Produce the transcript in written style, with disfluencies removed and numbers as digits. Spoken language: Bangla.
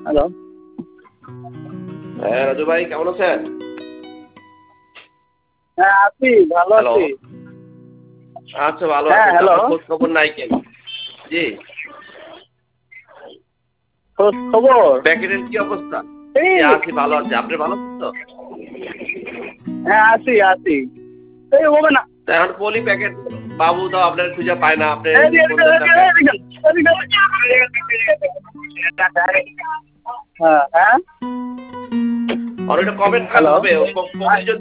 হ্যালো। হ্যাঁ রাজু ভাই, কেমন আছেন? হ্যাঁ আছি, ভালো হ্যালো। আছি। আচ্ছা, ভালো হ্যাঁ আছেন? হ্যালো। আপনার খোঁজ খবর নাই কেন? জি। খোঁজ খবর প্যাকেটের কি অবস্থা? এই। জি, আছি, ভালো আছি। আপনি ভালো আছেন তো? হ্যাঁ আছি আছি। এই হবে না। তা এখন পলি প্যাকেট বাবু তো আপনার খুঁজে পায় না, আপনি ফোন দেন না হ্যাঁ হ্যাঁ। আর ওইটা কবে নাগাদ হ্যালো। হবে? ও কতদিন